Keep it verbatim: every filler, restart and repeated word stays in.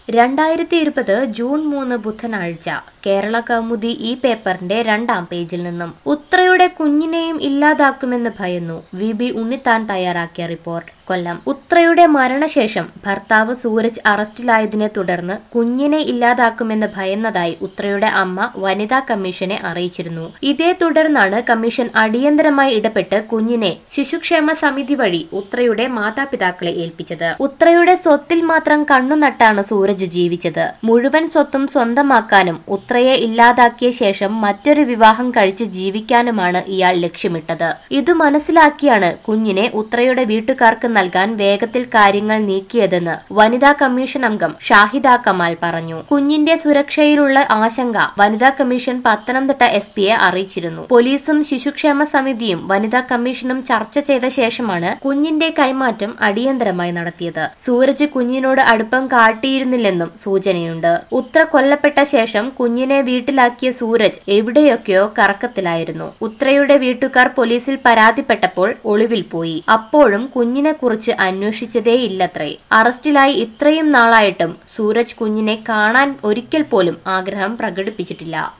രണ്ടായിരത്തി ഇരുപത് ജൂൺ മൂന്ന് ബുധനാഴ്ച കേരള കൗമുദി ഈ പേപ്പറിന്റെ രണ്ടാം പേജിൽ നിന്നും ഉത്രയുടെ കുഞ്ഞിനെയും ഇല്ലാതാക്കുമെന്ന് ഭയന്നു വി ബി ഉണ്ണിത്താൻ തയ്യാറാക്കിയ റിപ്പോർട്ട്. കൊല്ലം. ഉത്രയുടെ മരണശേഷം ഭർത്താവ് സൂരജ് അറസ്റ്റിലായതിനെ തുടർന്ന് കുഞ്ഞിനെ ഇല്ലാതാക്കുമെന്ന് ഭയന്നതായി ഉത്രയുടെ അമ്മ വനിതാ കമ്മീഷനെ അറിയിച്ചിരുന്നു. ഇതേ തുടർന്നാണ് കമ്മീഷൻ അടിയന്തരമായി ഇടപെട്ട് കുഞ്ഞിനെ ശിശുക്ഷേമ സമിതി വഴി ഉത്രയുടെ മാതാപിതാക്കളെ ഏൽപ്പിച്ചത്. ഉത്രയുടെ സ്വത്തിൽ മാത്രം കണ്ണുനട്ടാണ് സൂരജ് ജീവിച്ചത്. മുഴുവൻ സ്വത്തും സ്വന്തമാക്കാനും ഉത്രയെ ഇല്ലാതാക്കിയ ശേഷം മറ്റൊരു വിവാഹം കഴിച്ച് ജീവിക്കാനുമാണ് ഇയാൾ ലക്ഷ്യമിട്ടത്. ഇതു മനസ്സിലാക്കിയാണ് കുഞ്ഞിനെ ഉത്രയുടെ വീട്ടുകാർക്ക് നൽകാൻ വേഗത്തിൽ കാര്യങ്ങൾ നീക്കിയതെന്ന് വനിതാ കമ്മീഷൻ അംഗം ഷാഹിദ കമാൽ പറഞ്ഞു. കുഞ്ഞിന്റെ സുരക്ഷയിലുള്ള ആശങ്ക വനിതാ കമ്മീഷൻ പത്തനംതിട്ട എസ് പിയെ അറിയിച്ചിരുന്നു. പോലീസും ശിശുക്ഷേമ സമിതിയും വനിതാ കമ്മീഷനും ചർച്ച ചെയ്ത ശേഷമാണ് കുഞ്ഞിന്റെ കൈമാറ്റം അടിയന്തരമായി നടത്തിയത്. സൂരജ് കുഞ്ഞിനോട് അടുപ്പം കാട്ടിയിരുന്നില്ലെന്നും സൂചനയുണ്ട്. ഉത്ര കൊല്ലപ്പെട്ട ശേഷം കുഞ്ഞിനെ വീട്ടിലാക്കിയ സൂരജ് എവിടെയൊക്കെയോ കറക്കത്തിലായിരുന്നു. ഉത്രയുടെ വീട്ടുകാർ പോലീസിൽ പരാതിപ്പെട്ടപ്പോൾ ഒളിവിൽ പോയി. അപ്പോഴും കുഞ്ഞിനെ കുറിച്ച് അന്വേഷിച്ചതേയില്ലത്രേ. അറസ്റ്റിലായി ഇത്രയും നാളായിട്ടും സൂരജ് കുഞ്ഞിനെ കാണാൻ ഒരിക്കൽ പോലും ആഗ്രഹം പ്രകടിപ്പിച്ചിട്ടില്ല.